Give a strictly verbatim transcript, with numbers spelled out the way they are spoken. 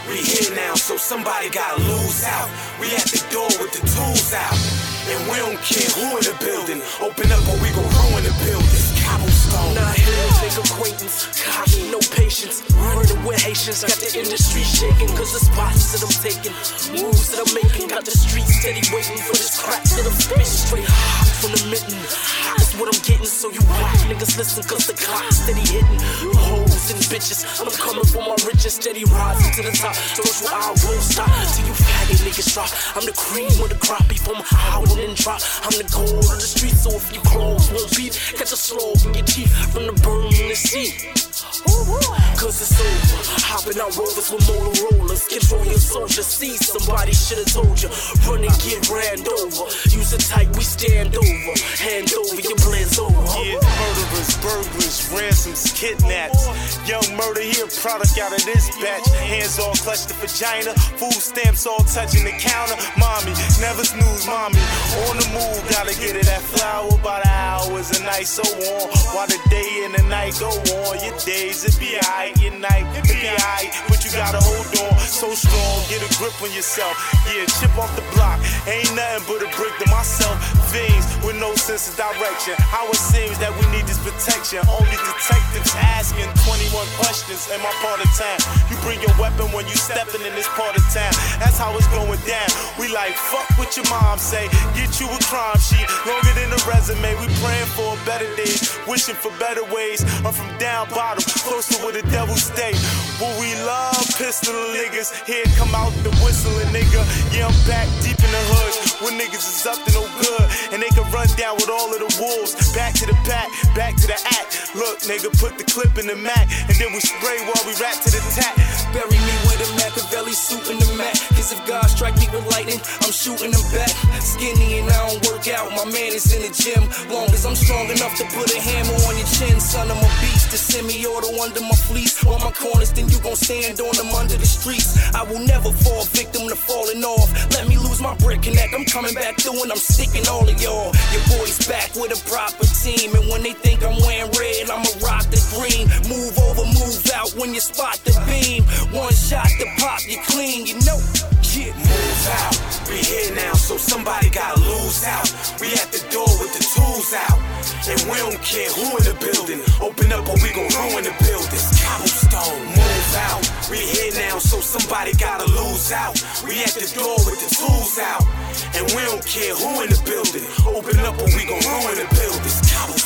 We here now, so somebody gotta lose out. We at the door with the tools out. And we don't care who in the building. Open up or we gon' ruin the building. Cobblestone. Not here to make acquaintance. Gosh, no patience. Running with Haitians. Got the industry shaking. Cause the spots that I'm taking, moves that I'm making, got the streets steady waiting for this crack that I'm spitting. Straight hot from the mitten. That's what I'm getting. So you whack niggas listen, cause the clock's steady hitting. Hoes and bitches, I'm coming for my riches. Steady rising to the top. Don't you, I won't stop till you faggot niggas drop. I'm the cream of the crappie from Howard and drop. I'm the gold of the street, so if you close won't beat, catch a slow in your teeth from the burn in the sea. Cause it's over. Hopping out rovers with Motorola's. Control your soldiers. See, somebody should've told you. Run and get ran over. Use it tight, we stand over. Hand over, your plan's over. Yeah, murderers, burglars, ransoms, kidnaps. Young murder here, product out of this batch. Hands all clutched the vagina. Food stamps all touching the counter. Mommy, never snooze, mommy. On the move, gotta get it. That flower by the hours and night so warm. While the day and the night go on. Your days it be alright, your night it be alright, but you gotta hold on. So strong, get a grip on yourself. Yeah, chip off the block. Ain't nothing but a brick to myself. Fiends with no sense of direction. How it seems that we need this protection. Only detectives asking twenty-one questions in my part of town. You bring your weapon when you stepping in this part of town. That's how it's going down. We like fuck what your mom say. Get you a crime sheet longer than a resume. We praying for a better days, wishing for better ways. I'm from down bottom, close to where the devil stay. What we love, pistol niggas. Here come out the whistling nigga. Yeah, I'm back deep in the hood. When niggas is up to no good, and they can run down with all of the wolves. Back to the pack, back to the act. Look, nigga, put the clip in the Mac, and then we spray while we rap to the tack. Bury me with a Machiavelli suit in the Mac. Cause if God strike me with lightning, I'm shooting him back. Skinny and I don't work out, my man is in the gym. Long as I'm strong enough to put a hammer on your chin. Son, I'm a beast, the semi-auto under my fleece. On my corners, then you gon' stand on them under the streets. I will never fall victim to falling off. Let me lose my brick connect, I'm coming back through and I'm sticking all of y'all. Your boy's back with a proper team, and when they think I'm wearing red, I'ma rock the green. Move over, move out when you spot the beam. One shot to pop you clean, you know. Yeah. Move out. We here now, so somebody gotta lose out. We at the door with the tools out, and we don't care who in the building. Open up or we gon' ruin the building. Cobblestone. Move out. We here now, so somebody gotta lose out. We at the door with the tools out, and we don't care who in the building. Open up or we gon' ruin the building. Cobblestone.